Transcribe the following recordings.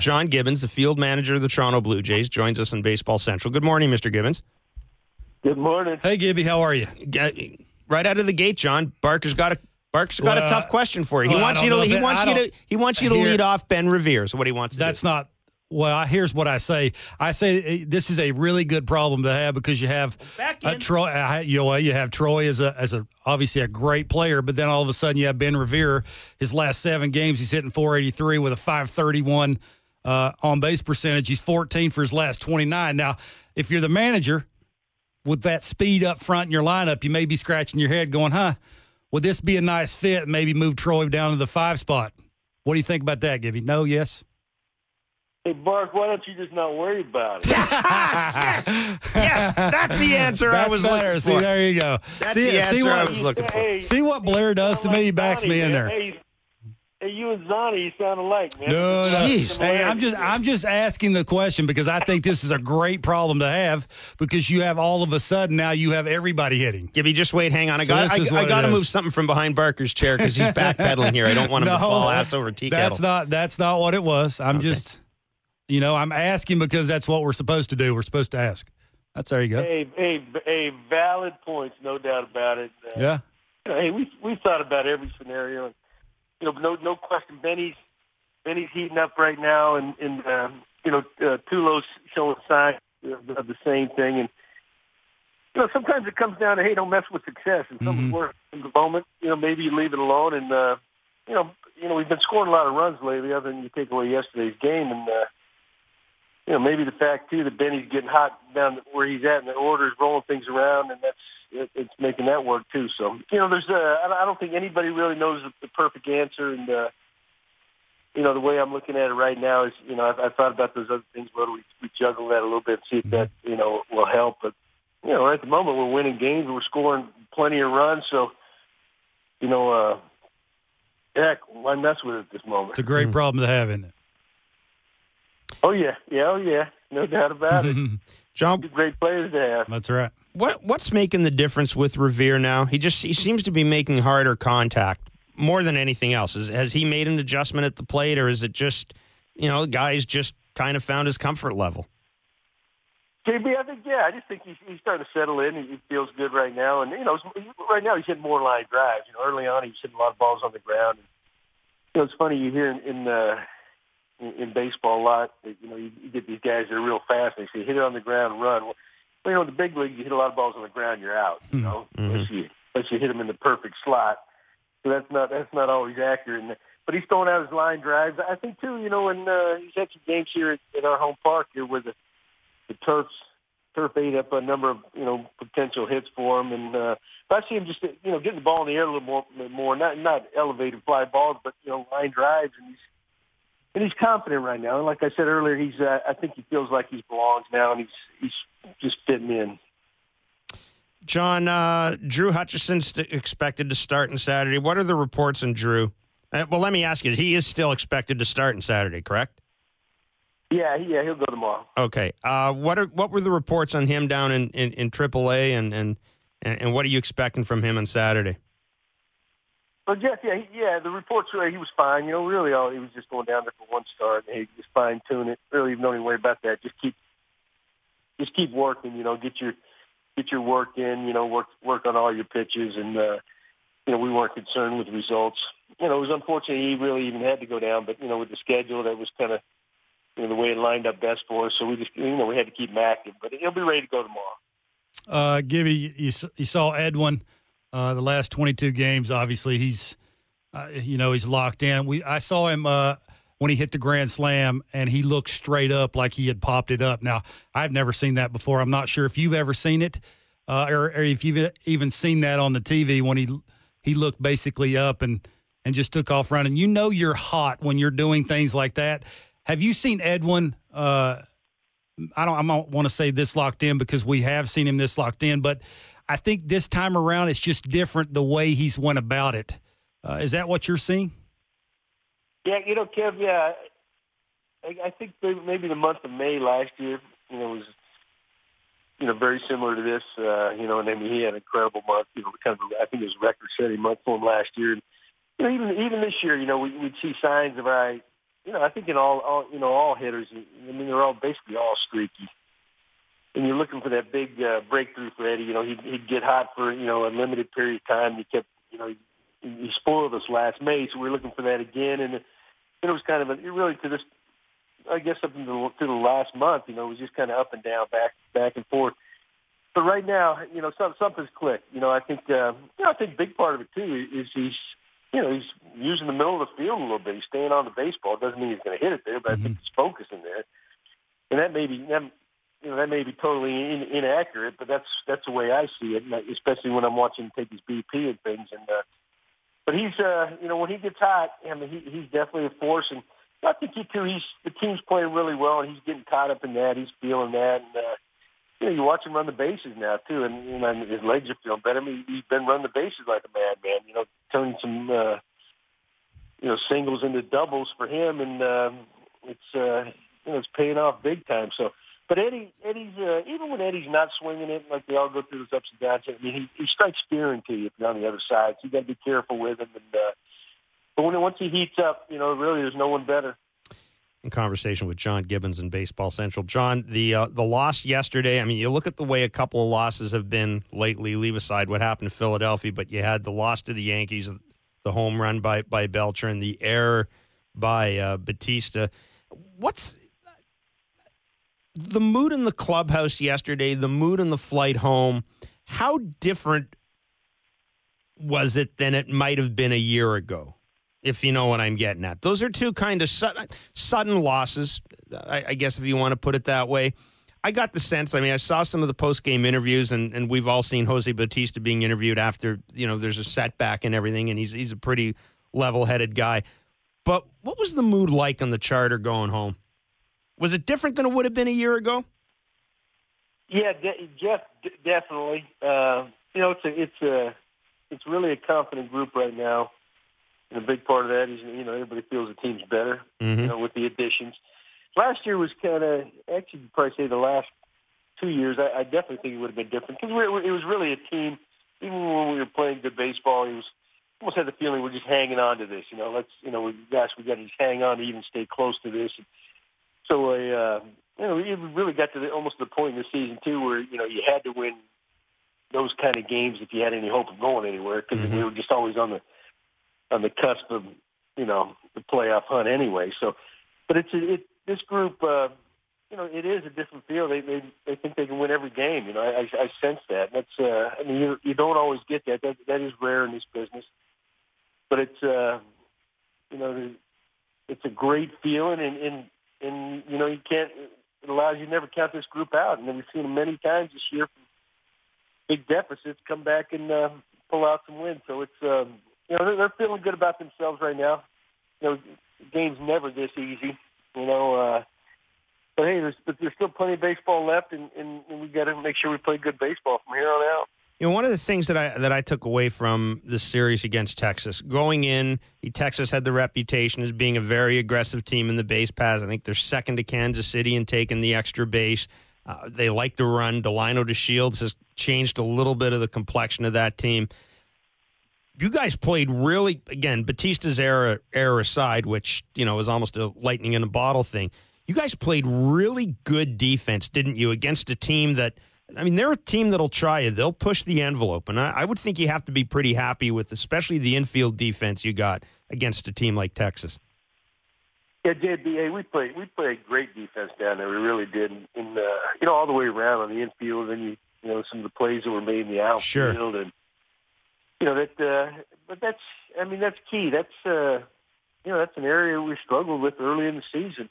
John Gibbons, the field manager of the Toronto Blue Jays, joins us in Baseball Central. Good morning, Mr. Gibbons. Good morning. Hey, Gibby, how are you? Right out of the gate, John, Barker's got a tough question for you. He wants you to lead off Ben Revere. So what he wants to That's do. not. Well, here's what I say. I say this is a really good problem to have because you have Troy. You have Troy as a obviously a great player, but then all of a sudden you have Ben Revere. His last 7 games, he's hitting .483 with a .531 on base percentage. He's 14 for his last 29. Now, if you're the manager with that speed up front in your lineup, you may be scratching your head, going, would this be a nice fit? Maybe move Troy down to the 5 spot. What do you think about that, Gibby? No, yes. Hey, Bark, why don't you just not worry about it? yes, that's the answer I was looking for. See, there you go. That's the answer I was looking for. See what Blair does to me? He backs me in there. Hey, you and Zonnie, you sound alike, man. No. Jeez. Hey, I'm just asking the question because I think this is a great problem to have because you have all of a sudden now you have everybody hitting. Gibby, just wait, hang on. I got to move something from behind Barker's chair because he's backpedaling here. I don't want him to fall ass over tea kettle. That's not what it was. I'm just. I'm asking because that's what we're supposed to do. We're supposed to ask. There you go. Hey, valid points, no doubt about it. Yeah. Hey, we've thought about every scenario. No question. Benny's heating up right now, and Tulo's showing signs of the same thing. And sometimes it comes down to hey, don't mess with success, and something's working in the moment. Maybe you leave it alone, and we've been scoring a lot of runs lately. Other than you take away yesterday's game, and maybe the fact, too, that Benny's getting hot down where he's at and the order's rolling things around, and it's making that work, too. So, there's I don't think anybody really knows the perfect answer. And, the way I'm looking at it right now is, I've thought about those other things, whether we juggle that a little bit and see if that, will help. But, at the moment we're winning games. We're scoring plenty of runs. So, heck, why mess with it at this moment? It's a great problem to have, isn't it? Oh yeah, no doubt about it. John, great players to have. That's right. What's making the difference with Revere now? He seems to be making harder contact more than anything else. Has he made an adjustment at the plate, or is it just the guy's just kind of found his comfort level? JB, I just think he's starting to settle in. He feels good right now, and right now he's hitting more line drives. Early on he was hitting a lot of balls on the ground. And, it's funny you hear in baseball a lot, you get these guys that are real fast. They say hit it on the ground, run. Well, in the big league, you hit a lot of balls on the ground, you're out. Unless you hit them in the perfect slot. So that's not always accurate. But he's throwing out his line drives. I think too, when he's had some games here at our home park here where the turf ate up a number of potential hits for him, and I see him just getting the ball in the air a little more, not elevated fly balls, but line drives, and he's confident right now. And like I said earlier, I think he feels like he belongs now, and he's just fitting in. John, Drew Hutchison's expected to start on Saturday. What are the reports on Drew? Well, let me ask you, he is still expected to start on Saturday, correct? Yeah, he'll go tomorrow. Okay. What were the reports on him down in AAA, and what are you expecting from him on Saturday? Well, Jeff, the reports were he was fine. Really, he was just going down there for one start, and he just fine tune it. Really, even don't even worry about that. Just keep working. Get your work in. Work on all your pitches, and we weren't concerned with results. It was unfortunate he really even had to go down, but with the schedule, that was kind of the way it lined up best for us. So we just we had to keep him active, but he'll be ready to go tomorrow. Gibby, you saw Edwin. The last 22 games, obviously, he's locked in. I saw him when he hit the grand slam, and he looked straight up like he had popped it up. Now, I've never seen that before. I'm not sure if you've ever seen it, or if you've even seen that on the TV when he looked basically up and just took off running. You're hot when you're doing things like that. Have you seen Edwin? I don't want to say this locked in because we have seen him this locked in, but I think this time around it's just different the way he's went about it. Is that what you're seeing? Yeah, Kev, I think maybe the month of May last year, was, very similar to this, and he had an incredible month, I think it was a record-setting month for him last year. And, even this year, we'd see signs of, I think in all hitters, I mean, they're all basically all streaky. And you're looking for that big breakthrough for Eddie. He'd get hot for, a limited period of time. He kept, he spoiled us last May, so we were looking for that again. And it was kind of really to this, I guess, up to the last month, it was just kind of up and down, back and forth. But right now, something's clicked. I think a big part of it too is he's using the middle of the field a little bit. He's staying on the baseball. It doesn't mean he's going to hit it there, but I think he's focusing there. And that may be totally inaccurate, but that's the way I see it, especially when I'm watching him take his BP and things. And but he's when he gets hot, I mean he's definitely a force. And I think the team's playing really well, and he's getting caught up in that. He's feeling that, and you watch him run the bases now too, and his legs are feeling better. I mean, he's been running the bases like a madman. Turning some singles into doubles for him, and it's paying off big time. So. But Eddie's even when Eddie's not swinging it, like they all go through those ups and downs. I mean, he strikes fear into you if you're on the other side. So you got to be careful with him. And but once he heats up, really there's no one better. In conversation with John Gibbons in Baseball Central. John, the loss yesterday. I mean, you look at the way a couple of losses have been lately. Leave aside what happened to Philadelphia, but you had the loss to the Yankees, the home run by Belcher, and the error by Batista. What's the mood in the clubhouse yesterday, the mood in the flight home, how different was it than it might have been a year ago, if you know what I'm getting at? Those are two kind of sudden losses, I guess, if you want to put it that way. I got the sense, I saw some of the post-game interviews, and we've all seen Jose Bautista being interviewed after, there's a setback and everything, and he's a pretty level-headed guy. But what was the mood like on the charter going home? Was it different than it would have been a year ago? Yeah, Jeff, definitely. It's really a confident group right now, and a big part of that is everybody feels the team's better. With the additions. Last year was kind of actually you'd probably say the last 2 years. I definitely think it would have been different because it was really a team. Even when we were playing good baseball, it was almost had the feeling we're just hanging on to this. We got to just hang on to even stay close to this. So, we really got to almost the point in the season, too, where, you had to win those kind of games if you had any hope of going anywhere because we were just always on the cusp of, the playoff hunt anyway. So, but this group, it is a different feel. They think they can win every game. I sense that. That's, you don't always get that. That is rare in this business. But it's, it's a great feeling and you can't. It allows you to never count this group out. And then we've seen them many times this year from big deficits come back and pull out some wins. So it's they're feeling good about themselves right now. The game's never this easy. But hey, there's still plenty of baseball left, and we got to make sure we play good baseball from here on out. One of the things that I took away from the series against Texas, going in, Texas had the reputation as being a very aggressive team in the base paths. I think they're second to Kansas City in taking the extra base. They like to run. Delino to Shields has changed a little bit of the complexion of that team. You guys played really, again, Batista's error aside, which, was almost a lightning in a bottle thing. You guys played really good defense, didn't you, against a team that, they're a team that'll try you. They'll push the envelope. And I would think you have to be pretty happy with especially the infield defense you got against a team like Texas. Yeah, JB, we played great defense down there. We really did. And all the way around on the infield. And, some of the plays that were made in the outfield. Sure. And, but that's key. That's an area we struggled with early in the season.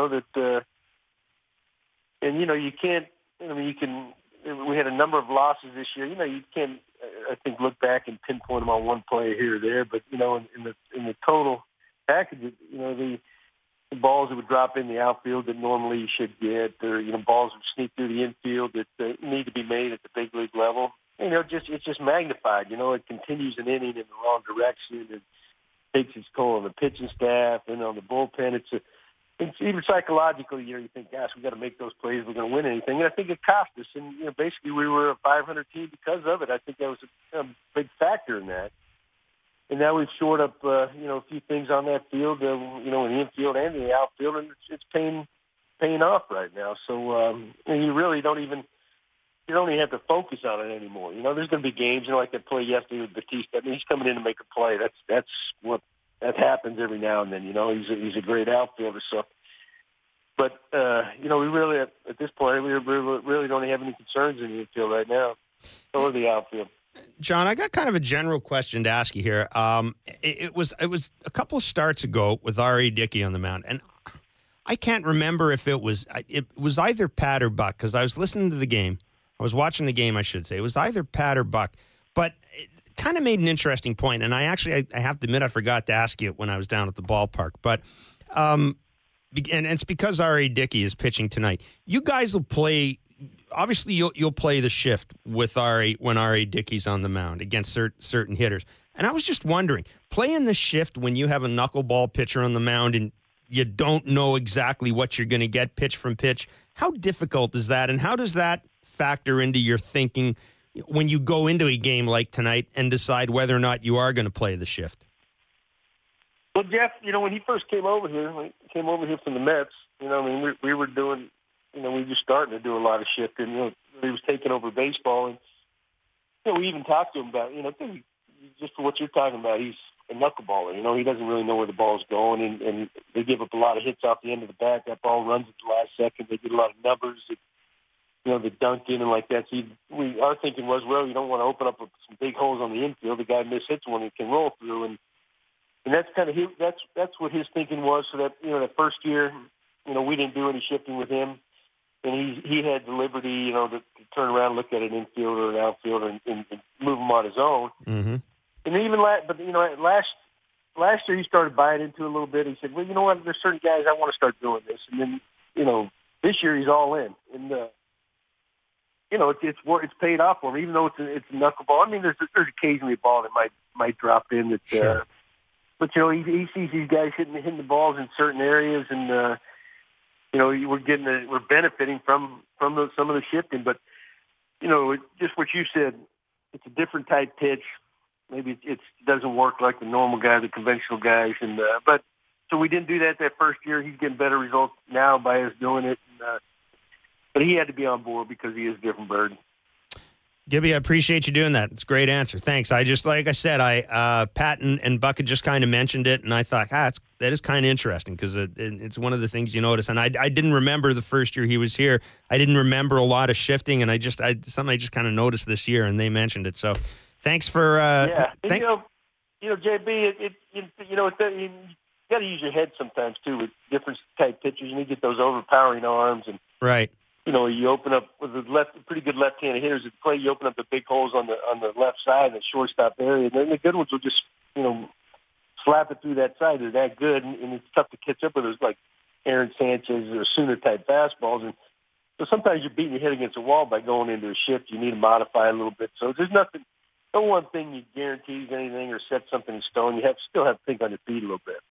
You can't, we had a number of losses this year. You can't, I think, look back and pinpoint them on one play here or there. But in the total package, the balls that would drop in the outfield that normally you should get, or balls that sneak through the infield that need to be made at the big league level. It's just magnified. It continues an inning in the wrong direction and takes its toll on the pitching staff and on the bullpen. It's even psychologically, you think, gosh, we got to make those plays if we're going to win anything. And I think it cost us. And, basically we were a 500 team because of it. I think that was a big factor in that. And now we've shored up, a few things on that field, in the infield and in the outfield, and it's paying off right now. So and you really don't even have to focus on it anymore. There's going to be games, like that play yesterday with Batista. I mean, he's coming in to make a play. That happens every now and then. He's a great outfielder. So, but we really at this point we really don't have any concerns in the infield right now, or the outfield. John, I got kind of a general question to ask you here. It was a couple of starts ago with R.A. Dickey on the mound, and I can't remember if it was either Pat or Buck, because I was listening to the game. I was watching the game, I should say. It was either Pat or Buck, but it kind of made an interesting point, and I have to admit I forgot to ask you when I was down at the ballpark, but and it's because R.A. Dickey is pitching tonight. You guys will play. Obviously, you'll play the shift with when R.A. Dickey's on the mound against certain hitters. And I was just wondering, playing the shift when you have a knuckleball pitcher on the mound and you don't know exactly what you're going to get pitch from pitch, how difficult is that? And how does that factor into your thinking when you go into a game like tonight and decide whether or not you are going to play the shift? Well, Jeff, when he first came over here from the Mets, we were doing, we were just starting to do a lot of shifting. He was taking over baseball, and we even talked to him about, just for what you're talking about, he's a knuckleballer. He doesn't really know where the ball's going, and they give up a lot of hits off the end of the bat. That ball runs at the last second. They get a lot of numbers, the dunk in and like that. So our thinking was, well, you don't want to open up some big holes on the infield. The guy mishits one he can roll through, and that's kind of that's what his thinking was. So that that first year, we didn't do any shifting with him. And he had the liberty, to turn around and look at an infielder or an outfielder and move him on his own. Mm-hmm. And even last year he started buying into it a little bit. He said, well, you know what, there's certain guys I want to start doing this. And then, this year he's all in. And, it's paid off for him, even though it's a knuckleball. I mean, there's occasionally a ball that might drop in that, sure. But, he sees these guys hitting the balls in certain areas and, we're benefiting from some of the shifting, but just what you said, it's a different type pitch. Maybe it doesn't work like the normal guy, the conventional guys, but so we didn't do that first year. He's getting better results now by us doing it, but he had to be on board because he is a different bird. Gibby, I appreciate you doing that. It's a great answer. Thanks. I just, like I said, Pat and Buck had just kind of mentioned it, and I thought, that is kind of interesting because it's one of the things you notice. And I didn't remember the first year he was here. I didn't remember a lot of shifting, and something I just kind of noticed this year, and they mentioned it. So thanks for JB, you got to use your head sometimes too with different type pitchers. You need to get those overpowering arms and right. You open up with pretty good left-handed hitters at play. You open up the big holes on the left side, the shortstop area, and then the good ones will just slap it through that side. They're that good, and it's tough to catch up with those like Aaron Sanchez or Sooner type fastballs. And so sometimes you're beating your head against a wall by going into a shift. You need to modify a little bit. So there's no one thing you guarantees anything or set something in stone. You still have to think on your feet a little bit.